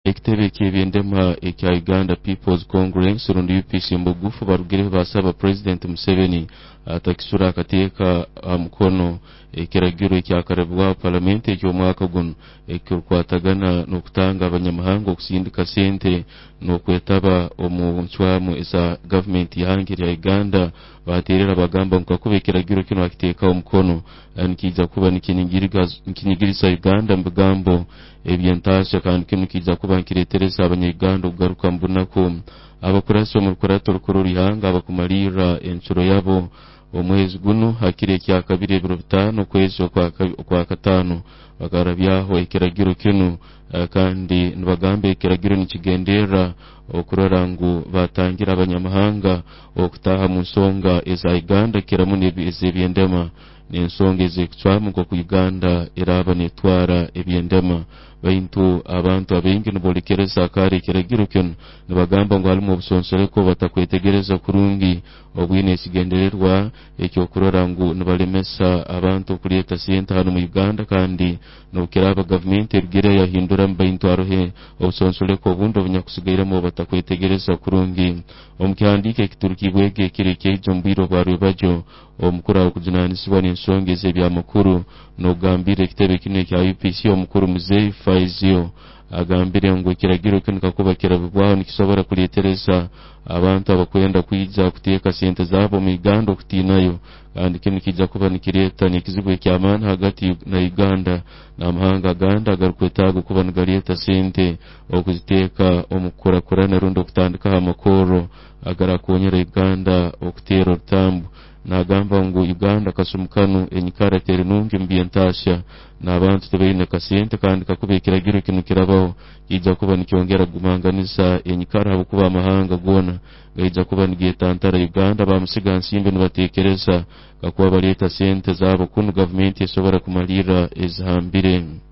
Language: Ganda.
ekitebe ky'ebyendema ekya Uganda People's Congress rundi UPC mbugufu barugire basaba President Museveni atakisura akateeka mukono ekiragiro ekyakarabwa Parliament eky'omwaka guno ekikwatagana n'okutanga abanyamahanga okusindika sente n'okwetaba omuncwamu eza government yange ya Uganda baterera bagamba nkakuba ekiragiro kino akiteeka omukono nikija kuba nikinyigiriza Uganda mbigambo ebyentasya kandi kino kijja kuba nkiretereza abanyayuganda okugaruka mbunako abakurasi omurukurato rukuru lihanga abakumalira enshuro yabo omwezi guno hakiri ekyakabiri ebiro 5 kwezi okwa katano bagarabyaho ekiragiro kino kandi nibagamba ekiragiro nikigendera okurora ngu batangira abanyamahanga okutaha mu nsonga eza Uganda kiramu n'ebyendema n'ensonga ez'ekicwamu ku Uganda eraba netwara ebyendema baintu abantu abengi nibolekereza akari ekiragiro kino nibagamba ngo halimu obusonsoleko batakwetegereza kurungi obwine ekigendererwa ekyokurora ngu nibalemesa abantu okuleeta sente hano mu Uganda kandi nokiraba gavumenti erugire yahindura mu baintu arohe obusonsoleko obundi obunyakusigairemu batakwetegereza kurungi omukihandiko ekiturukibwege ekirekeijo mu bwire bwa Rwebajo omukuru akujunanisibwa n'ensonga ez'ebyamakuru n'ogambira ekitebe kino ekya UPC omukuru Muzeyi Faizio agambire ngo ekiragiro kino kakuba kirabibwaho nikisobora kuletereza abantu abakwenda kwijja kuteeka sente zabo mu Uganda okutinayo kandi kino kijja kuba nikireta nikizibu ekyamaani hagati na Uganda n'amahanga agandi agarukwetaaga kuba nigaleta sente okuziteeka omukurakurana rundi okutandikaho amakoro agarakonyera Uganda okuteera orutambu nagamba ngu Uganda kasumukano enyikara tere nungi mbyentasya n'abantu tebaine kasente kandi kakuba ekiragiro kino kirabaho kijja kuba nikyongera gumanganiza enyikara habukuba amahanga gona gaija kuba nigetantara Uganda bamusiga nsimbe nibatekereza kakuba baleta sente zabo kuno gavumenti esobora kumalira ezihambire